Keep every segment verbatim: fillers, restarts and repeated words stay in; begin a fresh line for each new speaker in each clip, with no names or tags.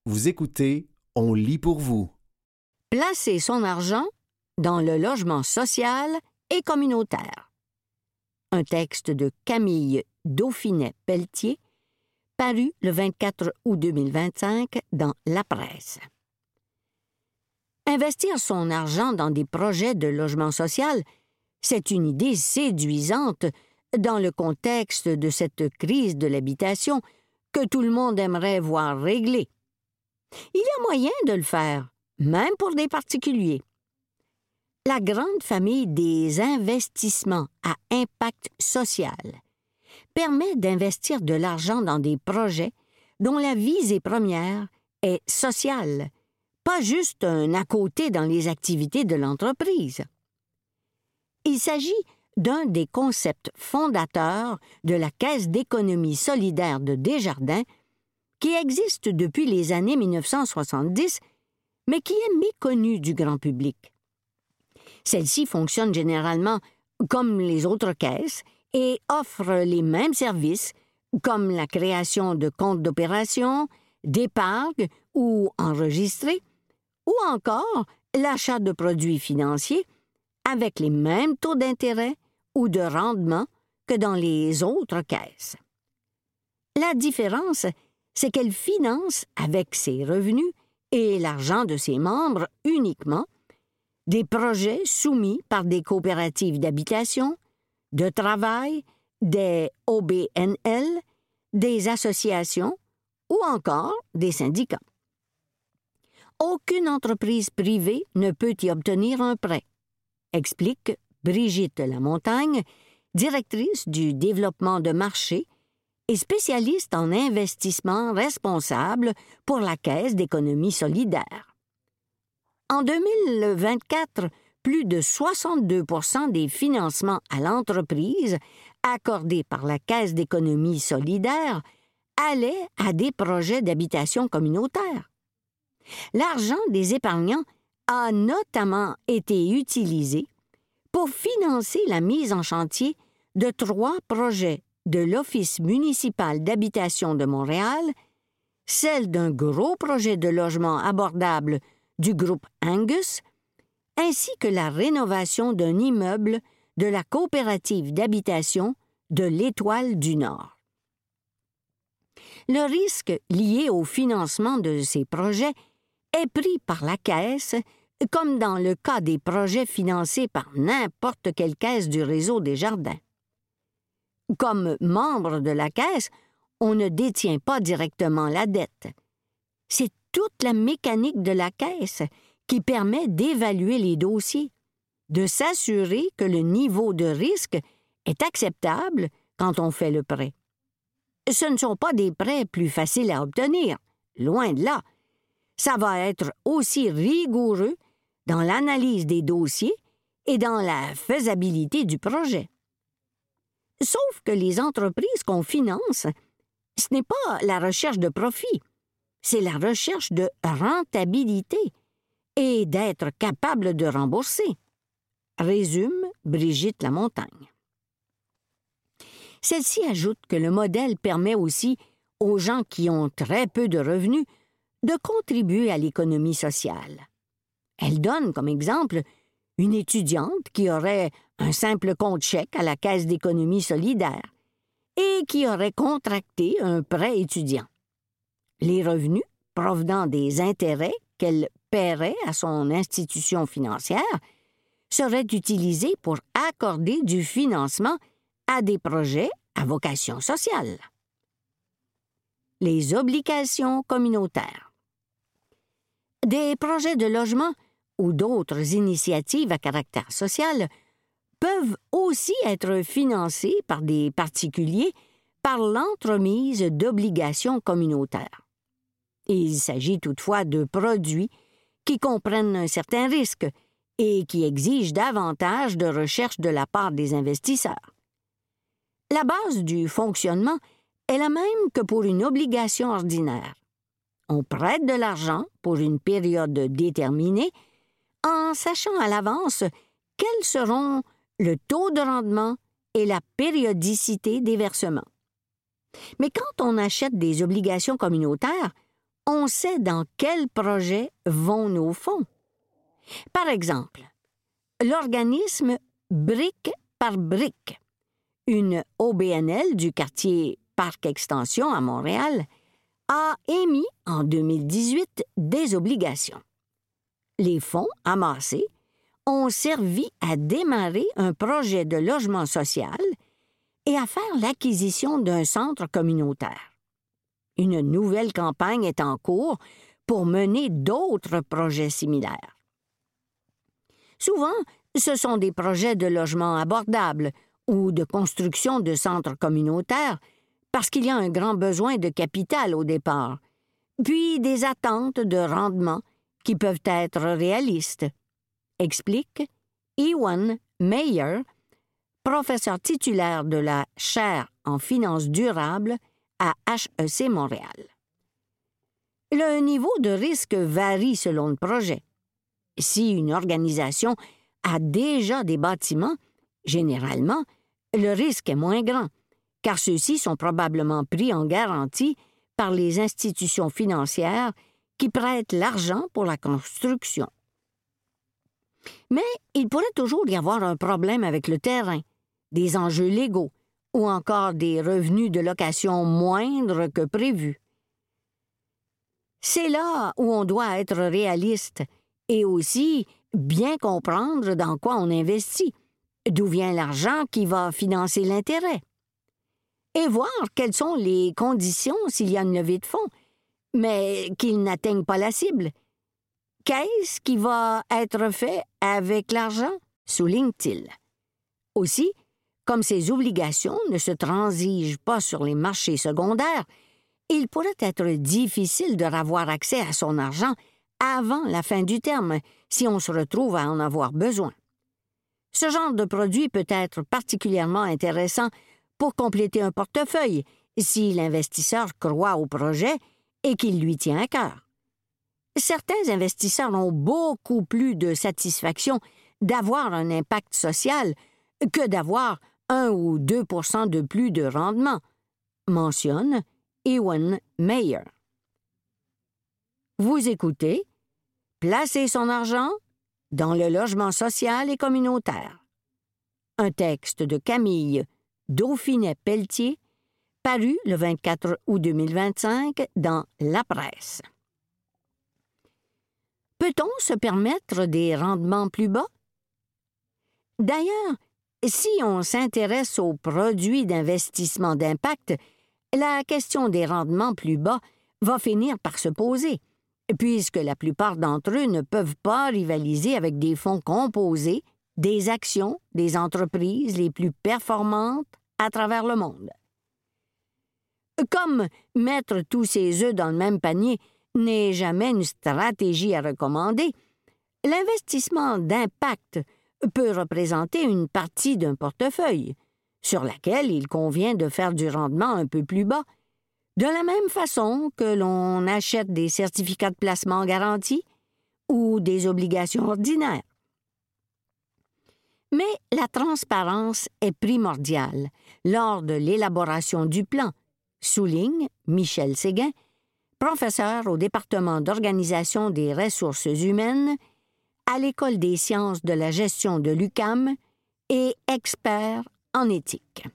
Vous écoutez, on lit pour vous.
Placer son argent dans le logement social et communautaire. Un texte de Camille Dauphinet-Pelletier, paru le vingt-quatre août deux mille vingt-cinq dans La Presse. Investir son argent dans des projets de logement social, c'est une idée séduisante dans le contexte de cette crise de l'habitation que tout le monde aimerait voir réglée. Il y a moyen de le faire, même pour des particuliers. La grande famille des investissements à impact social permet d'investir de l'argent dans des projets dont la visée première est sociale, pas juste un à côté dans les activités de l'entreprise. Il s'agit d'un des concepts fondateurs de la Caisse d'économie solidaire de Desjardins, qui existe depuis les années mille neuf cent soixante-dix, mais qui est méconnue du grand public. Celle-ci fonctionne généralement comme les autres caisses et offre les mêmes services comme la création de comptes d'opération, d'épargne ou enregistrés, ou encore l'achat de produits financiers avec les mêmes taux d'intérêt ou de rendement que dans les autres caisses. La différence, c'est qu'elle finance avec ses revenus et l'argent de ses membres uniquement des projets soumis par des coopératives d'habitation, de travail, des O B N L, des associations ou encore des syndicats. Aucune entreprise privée ne peut y obtenir un prêt, explique Brigitte Lamontagne, directrice du développement de marché et spécialiste en investissement responsable pour la Caisse d'économie solidaire. En deux mille vingt-quatre, plus de soixante-deux pour cent des financements à l'entreprise accordés par la Caisse d'économie solidaire allaient à des projets d'habitation communautaire. L'argent des épargnants a notamment été utilisé pour financer la mise en chantier de trois projets de l'Office municipal d'habitation de Montréal, celle d'un gros projet de logement abordable du groupe Angus, ainsi que la rénovation d'un immeuble de la coopérative d'habitation de l'Étoile du Nord. Le risque lié au financement de ces projets est pris par la Caisse, comme dans le cas des projets financés par n'importe quelle caisse du réseau Desjardins. Comme membre de la Caisse, on ne détient pas directement la dette. C'est toute la mécanique de la Caisse qui permet d'évaluer les dossiers, de s'assurer que le niveau de risque est acceptable quand on fait le prêt. Ce ne sont pas des prêts plus faciles à obtenir, loin de là. Ça va être aussi rigoureux dans l'analyse des dossiers et dans la faisabilité du projet. Sauf que les entreprises qu'on finance, ce n'est pas la recherche de profit, c'est la recherche de rentabilité et d'être capable de rembourser, résume Brigitte Lamontagne. Celle-ci ajoute que le modèle permet aussi aux gens qui ont très peu de revenus de contribuer à l'économie sociale. Elle donne comme exemple une étudiante qui aurait un simple compte chèque à la Caisse d'économie solidaire et qui aurait contracté un prêt étudiant. Les revenus provenant des intérêts qu'elle paierait à son institution financière seraient utilisés pour accorder du financement à des projets à vocation sociale. Les obligations communautaires. Des projets de logement ou d'autres initiatives à caractère social peuvent aussi être financés par des particuliers par l'entremise d'obligations communautaires. Il s'agit toutefois de produits qui comprennent un certain risque et qui exigent davantage de recherche de la part des investisseurs. La base du fonctionnement est la même que pour une obligation ordinaire. On prête de l'argent pour une période déterminée en sachant à l'avance quels seront le taux de rendement et la périodicité des versements. Mais quand on achète des obligations communautaires, on sait dans quel projet vont nos fonds. Par exemple, l'organisme Brique par Brique, une O B N L du quartier Parc Extension à Montréal, a émis en deux mille dix-huit des obligations. Les fonds amassés ont servi à démarrer un projet de logement social et à faire l'acquisition d'un centre communautaire. Une nouvelle campagne est en cours pour mener d'autres projets similaires. Souvent, ce sont des projets de logement abordables ou de construction de centres communautaires parce qu'il y a un grand besoin de capital au départ, puis des attentes de rendement qui peuvent être réalistes, explique Ewan Meyer, professeur titulaire de la chaire en finances durables à H E C Montréal. Le niveau de risque varie selon le projet. Si une organisation a déjà des bâtiments, généralement, le risque est moins grand, car ceux-ci sont probablement pris en garantie par les institutions financières qui prêtent l'argent pour la construction. Mais il pourrait toujours y avoir un problème avec le terrain, des enjeux légaux ou encore des revenus de location moindres que prévus. C'est là où on doit être réaliste et aussi bien comprendre dans quoi on investit, d'où vient l'argent qui va financer l'intérêt, et voir quelles sont les conditions s'il y a une levée de fonds, mais qu'ils n'atteignent pas la cible. Qu'est-ce qui va être fait avec l'argent, souligne-t-il. Aussi, comme ces obligations ne se transigent pas sur les marchés secondaires, il pourrait être difficile de ravoir accès à son argent avant la fin du terme si on se retrouve à en avoir besoin. Ce genre de produit peut être particulièrement intéressant pour compléter un portefeuille si l'investisseur croit au projet et qu'il lui tient à cœur. Certains investisseurs ont beaucoup plus de satisfaction d'avoir un impact social que d'avoir un ou deux pour cent de plus de rendement, mentionne Ewan Meyer. Vous écoutez Placer son argent dans le logement social et communautaire. Un texte de Camille Dauphinet-Pelletier, paru le vingt-quatre août deux mille vingt-cinq dans La Presse. Peut-on se permettre des rendements plus bas? D'ailleurs, si on s'intéresse aux produits d'investissement d'impact, la question des rendements plus bas va finir par se poser, puisque la plupart d'entre eux ne peuvent pas rivaliser avec des fonds composés des actions des entreprises les plus performantes à travers le monde. Comme mettre tous ses œufs dans le même panier n'est jamais une stratégie à recommander, l'investissement d'impact peut représenter une partie d'un portefeuille, sur laquelle il convient de faire du rendement un peu plus bas, de la même façon que l'on achète des certificats de placement garantis ou des obligations ordinaires. Mais la transparence est primordiale lors de l'élaboration du plan, souligne Michel Séguin, professeur au département d'organisation des ressources humaines à l'École des sciences de la gestion de l'U Q A M et expert en éthique.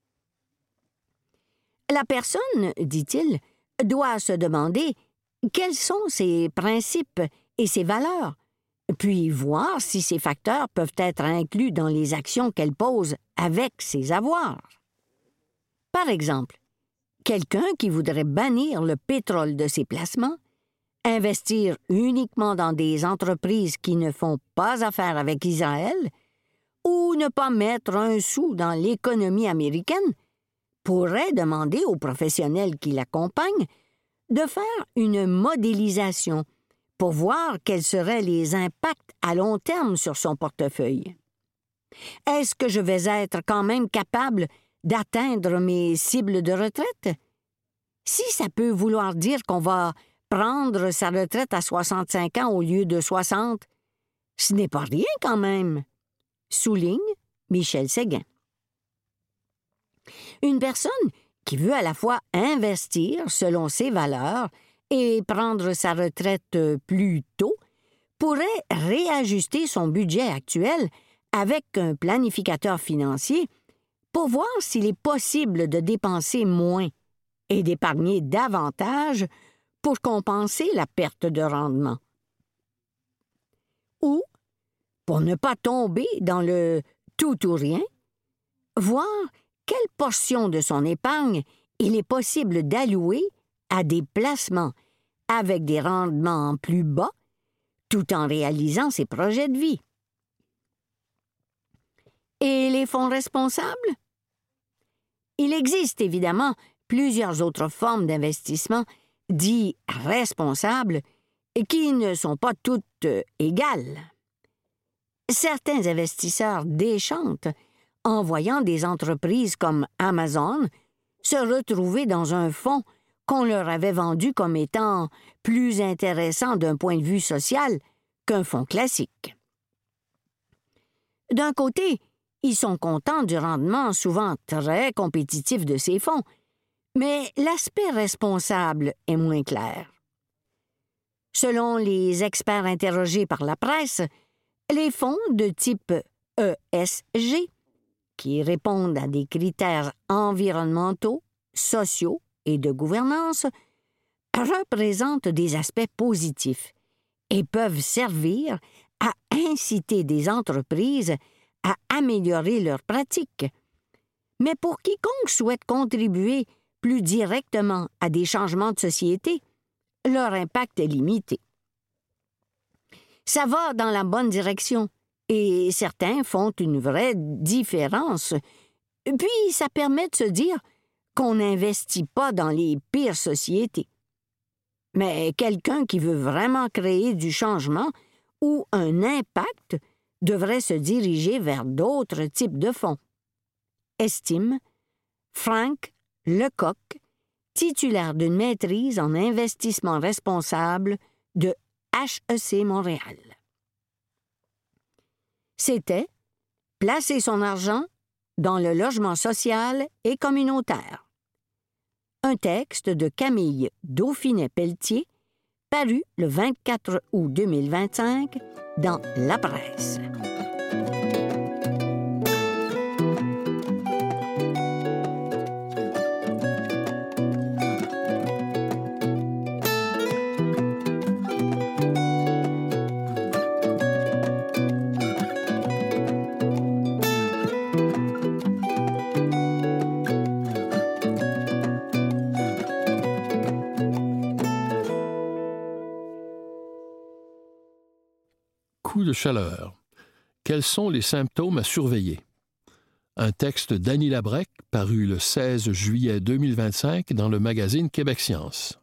La personne, dit-il, doit se demander quels sont ses principes et ses valeurs, puis voir si ces facteurs peuvent être inclus dans les actions qu'elle pose avec ses avoirs. Par exemple, quelqu'un qui voudrait bannir le pétrole de ses placements, investir uniquement dans des entreprises qui ne font pas affaire avec Israël, ou ne pas mettre un sou dans l'économie américaine, pourrait demander aux professionnels qui l'accompagnent de faire une modélisation pour voir quels seraient les impacts à long terme sur son portefeuille. Est-ce que je vais être quand même capable d'atteindre mes cibles de retraite? Si ça peut vouloir dire qu'on va prendre sa retraite à soixante-cinq ans au lieu de soixante, ce n'est pas rien quand même, souligne Michel Séguin. Une personne qui veut à la fois investir selon ses valeurs et prendre sa retraite plus tôt pourrait réajuster son budget actuel avec un planificateur financier pour voir s'il est possible de dépenser moins et d'épargner davantage pour compenser la perte de rendement. Ou, pour ne pas tomber dans le tout ou rien, voir quelle portion de son épargne il est possible d'allouer à des placements avec des rendements plus bas, tout en réalisant ses projets de vie. Et les fonds responsables? Il existe évidemment plusieurs autres formes d'investissement dits responsables qui ne sont pas toutes euh, égales. Certains investisseurs déchantent en voyant des entreprises comme Amazon se retrouver dans un fonds qu'on leur avait vendu comme étant plus intéressant d'un point de vue social qu'un fonds classique. D'un côté, ils sont contents du rendement souvent très compétitif de ces fonds, mais l'aspect responsable est moins clair. Selon les experts interrogés par la presse, les fonds de type E S G, qui répondent à des critères environnementaux, sociaux et de gouvernance, représentent des aspects positifs et peuvent servir à inciter des entreprises à améliorer leurs pratiques. Mais pour quiconque souhaite contribuer plus directement à des changements de société, leur impact est limité. Ça va dans la bonne direction, et certains font une vraie différence. Puis ça permet de se dire qu'on n'investit pas dans les pires sociétés. Mais quelqu'un qui veut vraiment créer du changement ou un impact devrait se diriger vers d'autres types de fonds. Estime Frank Lecoq, titulaire d'une maîtrise en investissement responsable de H E C Montréal. C'était placer son argent dans le logement social et communautaire. Un texte de Camille Dauphinet-Pelletier, paru le vingt-quatre août deux mille vingt-cinq dans La Presse.
Coup de chaleur. Quels sont les symptômes à surveiller? Un texte d'Annie Labrec, paru le seize juillet deux mille vingt-cinq dans le magazine Québec Science.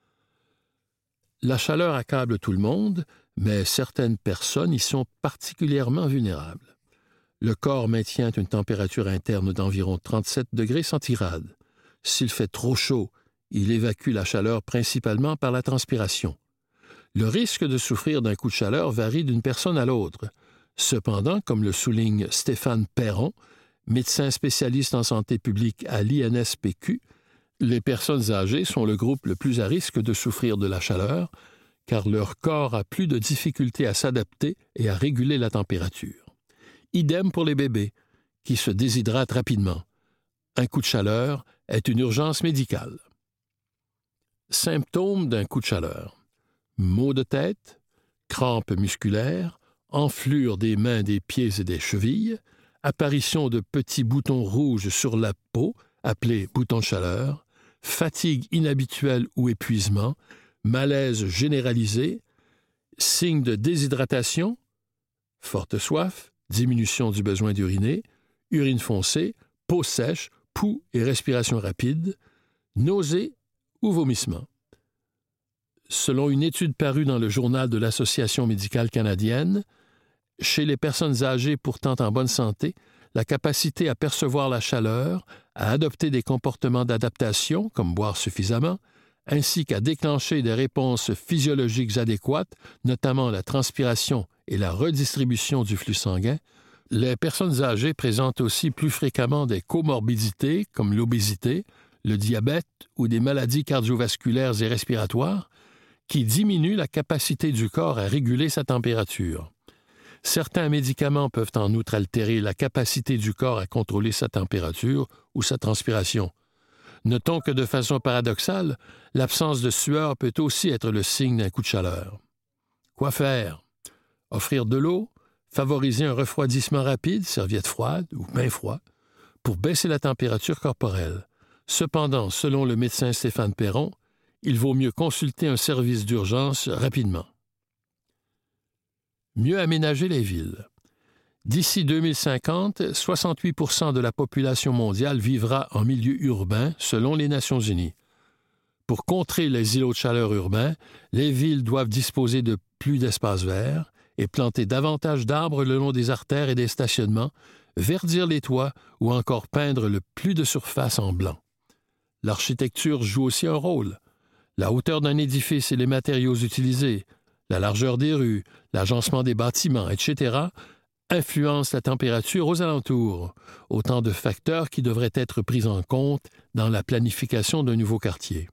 La chaleur accable tout le monde, mais certaines personnes y sont particulièrement vulnérables. Le corps maintient une température interne d'environ trente-sept degrés centigrades. S'il fait trop chaud, il évacue la chaleur principalement par la transpiration. Le risque de souffrir d'un coup de chaleur varie d'une personne à l'autre. Cependant, comme le souligne Stéphane Perron, médecin spécialiste en santé publique à l'I N S P Q, les personnes âgées sont le groupe le plus à risque de souffrir de la chaleur, car leur corps a plus de difficultés à s'adapter et à réguler la température. Idem pour les bébés, qui se déshydratent rapidement. Un coup de chaleur est une urgence médicale. Symptômes d'un coup de chaleur. Maux de tête, crampes musculaires, enflure des mains, des pieds et des chevilles, apparition de petits boutons rouges sur la peau, appelés boutons de chaleur, fatigue inhabituelle ou épuisement, malaise généralisé, signes de déshydratation, forte soif, diminution du besoin d'uriner, urine foncée, peau sèche, pouls et respiration rapide, nausées ou vomissements. Selon une étude parue dans le journal de l'Association médicale canadienne, chez les personnes âgées pourtant en bonne santé, la capacité à percevoir la chaleur, à adopter des comportements d'adaptation, comme boire suffisamment, ainsi qu'à déclencher des réponses physiologiques adéquates, notamment la transpiration et la redistribution du flux sanguin, les personnes âgées présentent aussi plus fréquemment des comorbidités comme l'obésité, le diabète ou des maladies cardiovasculaires et respiratoires, qui diminue la capacité du corps à réguler sa température. Certains médicaments peuvent en outre altérer la capacité du corps à contrôler sa température ou sa transpiration. Notons que de façon paradoxale, l'absence de sueur peut aussi être le signe d'un coup de chaleur. Quoi faire? Offrir de l'eau, favoriser un refroidissement rapide, serviette froide ou bain froid, pour baisser la température corporelle. Cependant, selon le médecin Stéphane Perron, il vaut mieux consulter un service d'urgence rapidement. Mieux aménager les villes. D'ici deux mille cinquante, soixante-huit pour cent de la population mondiale vivra en milieu urbain, selon les Nations unies. Pour contrer les îlots de chaleur urbains, les villes doivent disposer de plus d'espaces verts et planter davantage d'arbres le long des artères et des stationnements, verdir les toits ou encore peindre le plus de surface en blanc. L'architecture joue aussi un rôle. La hauteur d'un édifice et les matériaux utilisés, la largeur des rues, l'agencement des bâtiments, et cetera, influencent la température aux alentours, autant de facteurs qui devraient être pris en compte dans la planification d'un nouveau quartier.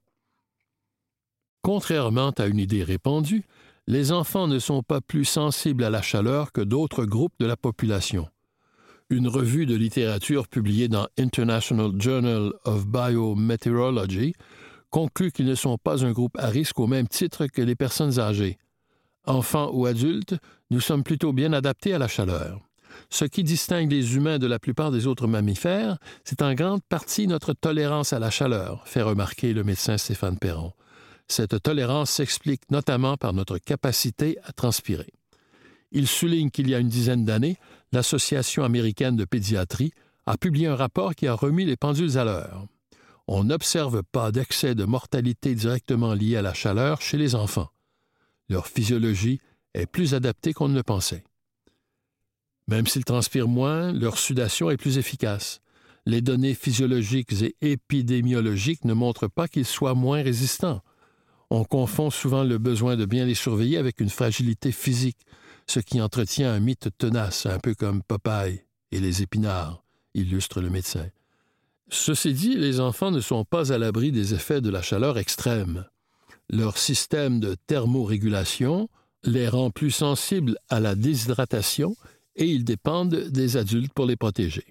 Contrairement à une idée répandue, les enfants ne sont pas plus sensibles à la chaleur que d'autres groupes de la population. Une revue de littérature publiée dans International Journal of Biometeorology conclut qu'ils ne sont pas un groupe à risque au même titre que les personnes âgées. Enfants ou adultes, nous sommes plutôt bien adaptés à la chaleur. Ce qui distingue les humains de la plupart des autres mammifères, c'est en grande partie notre tolérance à la chaleur, fait remarquer le médecin Stéphane Perron. Cette tolérance s'explique notamment par notre capacité à transpirer. Il souligne qu'il y a une dizaine d'années, l'Association américaine de pédiatrie a publié un rapport qui a remis les pendules à l'heure. On n'observe pas d'excès de mortalité directement lié à la chaleur chez les enfants. Leur physiologie est plus adaptée qu'on ne le pensait. Même s'ils transpirent moins, leur sudation est plus efficace. Les données physiologiques et épidémiologiques ne montrent pas qu'ils soient moins résistants. On confond souvent le besoin de bien les surveiller avec une fragilité physique, ce qui entretient un mythe tenace, un peu comme Popeye et les épinards, illustre le médecin. Ceci dit, les enfants ne sont pas à l'abri des effets de la chaleur extrême. Leur système de thermorégulation les rend plus sensibles à la déshydratation et ils dépendent des adultes pour les protéger.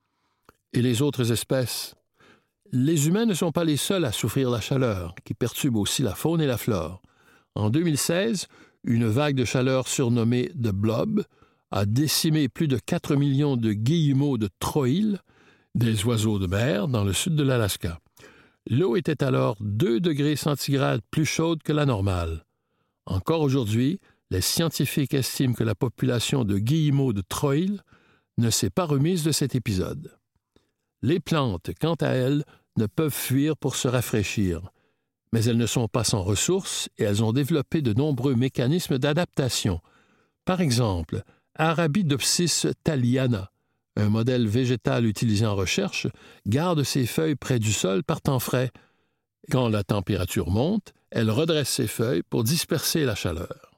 Et les autres espèces? Les humains ne sont pas les seuls à souffrir la chaleur, qui perturbe aussi la faune et la flore. En deux mille seize, une vague de chaleur surnommée « The Blob » a décimé plus de quatre millions de guillemots de troïles, des oiseaux de mer, dans le sud de l'Alaska. L'eau était alors deux degrés centigrades plus chaude que la normale. Encore aujourd'hui, les scientifiques estiment que la population de guillemots de troïles ne s'est pas remise de cet épisode. Les plantes, quant à elles, ne peuvent fuir pour se rafraîchir, mais elles ne sont pas sans ressources et elles ont développé de nombreux mécanismes d'adaptation. Par exemple, Arabidopsis thaliana, un modèle végétal utilisé en recherche, garde ses feuilles près du sol par temps frais. Quand la température monte, elle redresse ses feuilles pour disperser la chaleur.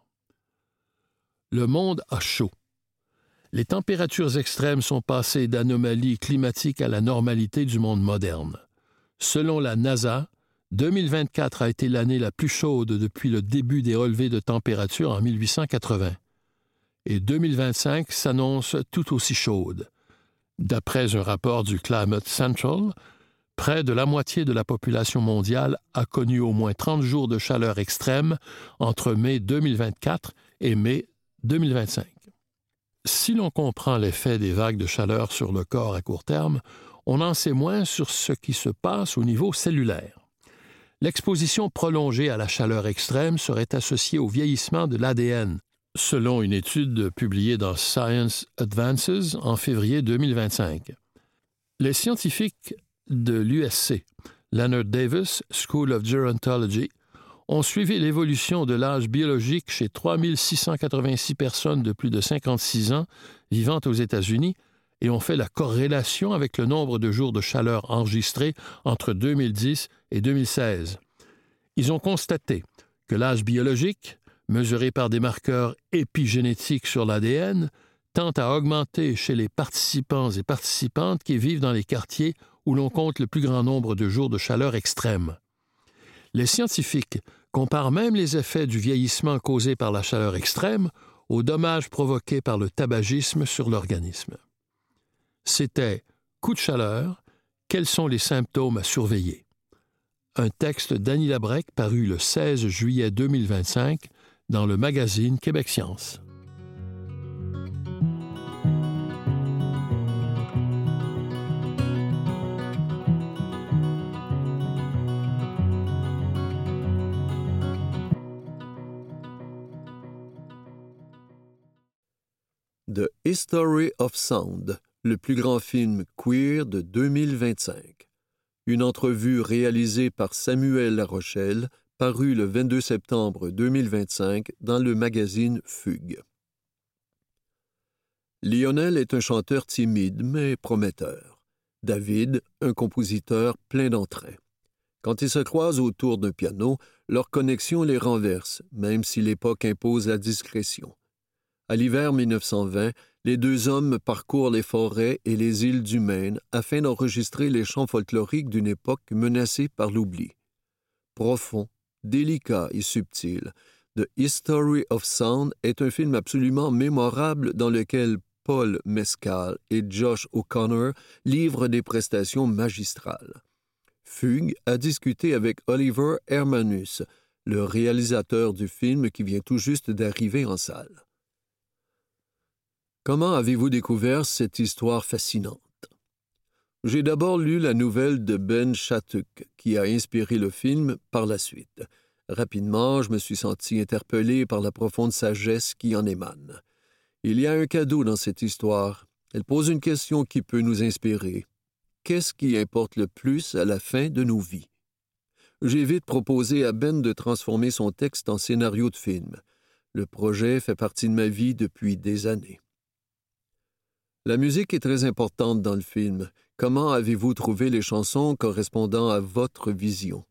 Le monde a chaud. Les températures extrêmes sont passées d'anomalies climatiques à la normalité du monde moderne. Selon la NASA, deux mille vingt-quatre a été l'année la plus chaude depuis le début des relevés de température en mille huit cent quatre-vingts. Et deux mille vingt-cinq s'annonce tout aussi chaude. D'après un rapport du Climate Central, près de la moitié de la population mondiale a connu au moins trente jours de chaleur extrême entre mai deux mille vingt-quatre et mai deux mille vingt-cinq. Si l'on comprend l'effet des vagues de chaleur sur le corps à court terme, on en sait moins sur ce qui se passe au niveau cellulaire. L'exposition prolongée à la chaleur extrême serait associée au vieillissement de l'A D N, selon une étude publiée dans Science Advances en février deux mille vingt-cinq. Les scientifiques de l'U S C, Leonard Davis School of Gerontology, ont suivi l'évolution de l'âge biologique chez trois mille six cent quatre-vingt-six personnes de plus de cinquante-six ans vivant aux États-Unis et ont fait la corrélation avec le nombre de jours de chaleur enregistrés entre deux mille dix et deux mille seize. Ils ont constaté que l'âge biologique, mesuré par des marqueurs épigénétiques sur l'A D N, tend à augmenter chez les participants et participantes qui vivent dans les quartiers où l'on compte le plus grand nombre de jours de chaleur extrême. Les scientifiques compare même les effets du vieillissement causé par la chaleur extrême aux dommages provoqués par le tabagisme sur l'organisme. C'était « Coup de chaleur, quels sont les symptômes à surveiller ?» Un texte d'Annie Labrec paru le seize juillet deux mille vingt-cinq dans le magazine Québec Science.
The History of Sound, le plus grand film queer de deux mille vingt-cinq. Une entrevue réalisée par Samuel Larochelle, parue le vingt-deux septembre deux mille vingt-cinq dans le magazine Fugue. Lionel est un chanteur timide mais prometteur. David, un compositeur plein d'entrain. Quand ils se croisent autour d'un piano, leur connexion les renverse, même si l'époque impose la discrétion. À l'hiver mille neuf cent vingt, les deux hommes parcourent les forêts et les îles du Maine afin d'enregistrer les chants folkloriques d'une époque menacée par l'oubli. Profond, délicat et subtil, The History of Sound est un film absolument mémorable dans lequel Paul Mescal et Josh O'Connor livrent des prestations magistrales. Fugue a discuté avec Oliver Hermanus, le réalisateur du film qui vient tout juste d'arriver en salle. Comment avez-vous découvert cette histoire fascinante? J'ai d'abord lu la nouvelle de Ben Shattuck, qui a inspiré le film par la suite. Rapidement, je me suis senti interpellé par la profonde sagesse qui en émane. Il y a un cadeau dans cette histoire. Elle pose une question qui peut nous inspirer. Qu'est-ce qui importe le plus à la fin de nos vies? J'ai vite proposé à Ben de transformer son texte en scénario de film. Le projet fait partie de ma vie depuis des années. La musique est très importante dans le film. Comment avez-vous trouvé les chansons correspondant à votre vision?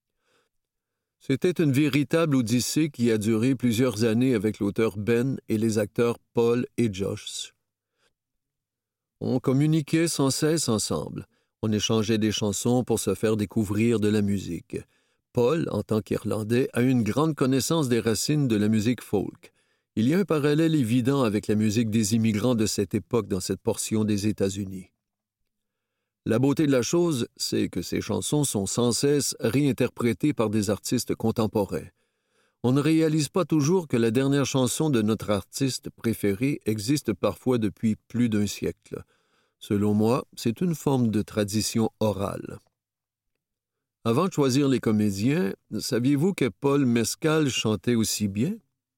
C'était une véritable odyssée qui a duré plusieurs années avec l'auteur Ben et les acteurs Paul et Josh. On communiquait sans cesse ensemble. On échangeait des chansons pour se faire découvrir de la musique. Paul, en tant qu'Irlandais, a une grande connaissance des racines de la musique folk. Il y a un parallèle évident avec la musique des immigrants de cette époque dans cette portion des États-Unis. La beauté de la chose, c'est que ces chansons sont sans cesse réinterprétées par des artistes contemporains. On ne réalise pas toujours que la dernière chanson de notre artiste préféré existe parfois depuis plus d'un siècle. Selon moi, c'est une forme de tradition orale. Avant de choisir les comédiens, saviez-vous que Paul Mescal chantait aussi bien?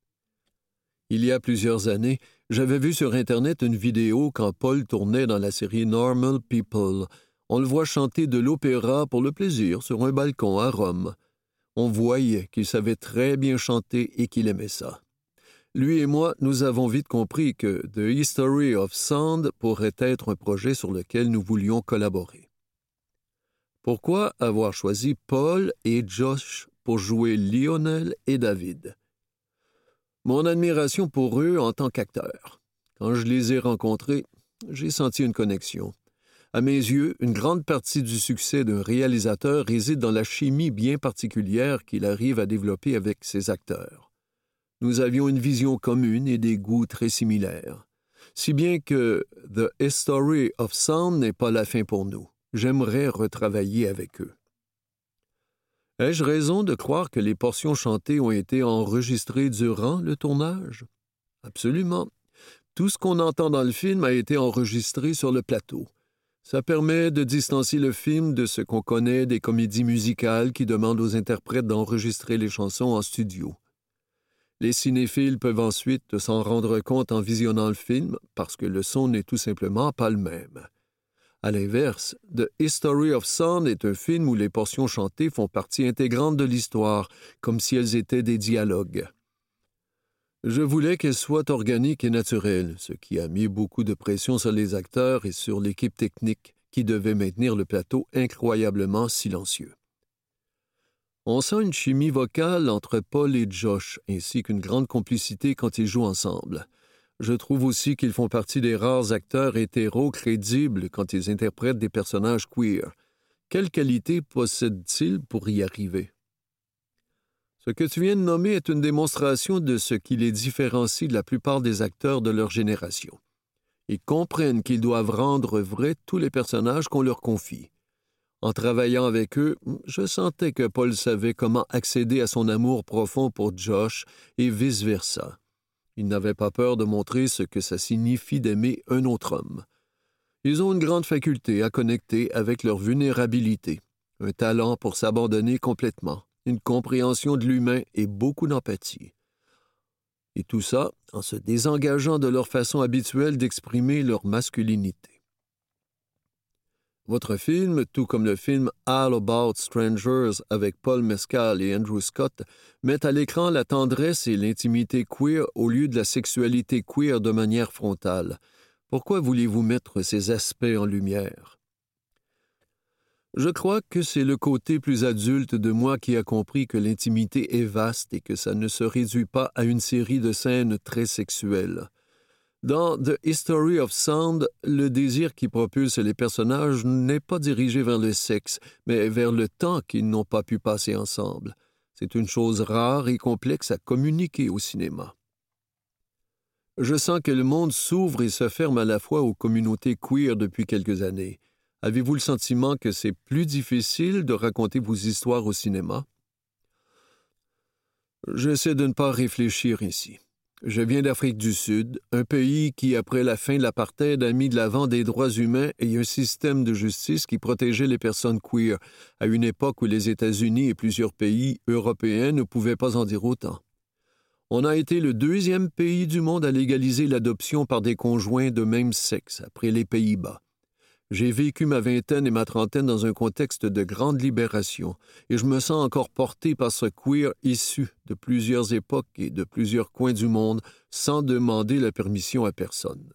Il y a plusieurs années, j'avais vu sur Internet une vidéo quand Paul tournait dans la série Normal People. On le voit chanter de l'opéra pour le plaisir sur un balcon à Rome. On voyait qu'il savait très bien chanter et qu'il aimait ça. Lui et moi, nous avons vite compris que The History of Sound pourrait être un projet sur lequel nous voulions collaborer. Pourquoi avoir choisi Paul et Josh pour jouer Lionel et David? Mon admiration pour eux en tant qu'acteurs. Quand je les ai rencontrés, j'ai senti une connexion. À mes yeux, une grande partie du succès d'un réalisateur réside dans la chimie bien particulière qu'il arrive à développer avec ses acteurs. Nous avions une vision commune et des goûts très similaires. Si bien que The History of Sound n'est pas la fin pour nous. J'aimerais retravailler avec eux. Ai-je raison de croire que les portions chantées ont été enregistrées durant le tournage? Absolument. Tout ce qu'on entend dans le film a été enregistré sur le plateau. Ça permet de distancier le film de ce qu'on connaît des comédies musicales qui demandent aux interprètes d'enregistrer les chansons en studio. Les cinéphiles peuvent ensuite s'en rendre compte en visionnant le film parce que le son n'est tout simplement pas le même. À l'inverse, The History of Sound est un film où les portions chantées font partie intégrante de l'histoire, comme si elles étaient des dialogues. Je voulais qu'elles soient organiques et naturelles, ce qui a mis beaucoup de pression sur les acteurs et sur l'équipe technique qui devait maintenir le plateau incroyablement silencieux. On sent une chimie vocale entre Paul et Josh, ainsi qu'une grande complicité quand ils jouent ensemble. Je trouve aussi qu'ils font partie des rares acteurs hétéros crédibles quand ils interprètent des personnages queer. Quelles qualités possèdent-ils pour y arriver? Ce que tu viens de nommer est une démonstration de ce qui les différencie de la plupart des acteurs de leur génération. Ils comprennent qu'ils doivent rendre vrais tous les personnages qu'on leur confie. En travaillant avec eux, je sentais que Paul savait comment accéder à son amour profond pour Josh et vice-versa. Il n'avait pas peur de montrer ce que ça signifie d'aimer un autre homme. Ils ont une grande faculté à connecter avec leur vulnérabilité, un talent pour s'abandonner complètement, une compréhension de l'humain et beaucoup d'empathie. Et tout ça en se désengageant de leur façon habituelle d'exprimer leur masculinité. Votre film, tout comme le film All About Strangers avec Paul Mescal et Andrew Scott, met à l'écran la tendresse et l'intimité queer au lieu de la sexualité queer de manière frontale. Pourquoi voulez-vous mettre ces aspects en lumière? Je crois que c'est le côté plus adulte de moi qui a compris que l'intimité est vaste et que ça ne se réduit pas à une série de scènes très sexuelles. Dans The History of Sound, le désir qui propulse les personnages n'est pas dirigé vers le sexe, mais vers le temps qu'ils n'ont pas pu passer ensemble. C'est une chose rare et complexe à communiquer au cinéma. Je sens que le monde s'ouvre et se ferme à la fois aux communautés queer depuis quelques années. Avez-vous le sentiment que c'est plus difficile de raconter vos histoires au cinéma? J'essaie de ne pas réfléchir ici. Je viens d'Afrique du Sud, un pays qui, après la fin de l'apartheid, a mis de l'avant des droits humains et un système de justice qui protégeait les personnes queer, à une époque où les États-Unis et plusieurs pays européens ne pouvaient pas en dire autant. On a été le deuxième pays du monde à légaliser l'adoption par des conjoints de même sexe, après les Pays-Bas. J'ai vécu ma vingtaine et ma trentaine dans un contexte de grande libération, et je me sens encore porté par ce queer issu de plusieurs époques et de plusieurs coins du monde, sans demander la permission à personne.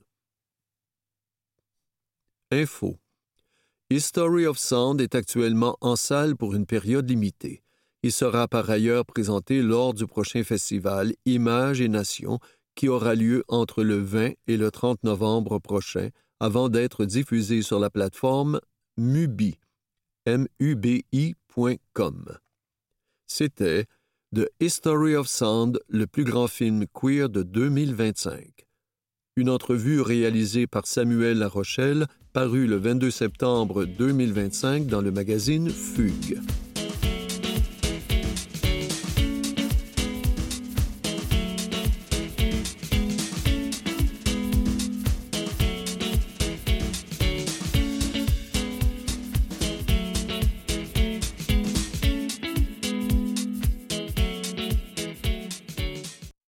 Info. History of Sound est actuellement en salle pour une période limitée. Il sera par ailleurs présenté lors du prochain festival Images et Nations, qui aura lieu entre le vingt et le trente novembre prochain, avant d'être diffusé sur la plateforme Mubi, M U B I point com. C'était The History of Sound, le plus grand film queer de deux mille vingt-cinq. Une entrevue réalisée par Samuel Larochelle, parue le vingt-deux septembre deux mille vingt-cinq dans le magazine Fugue.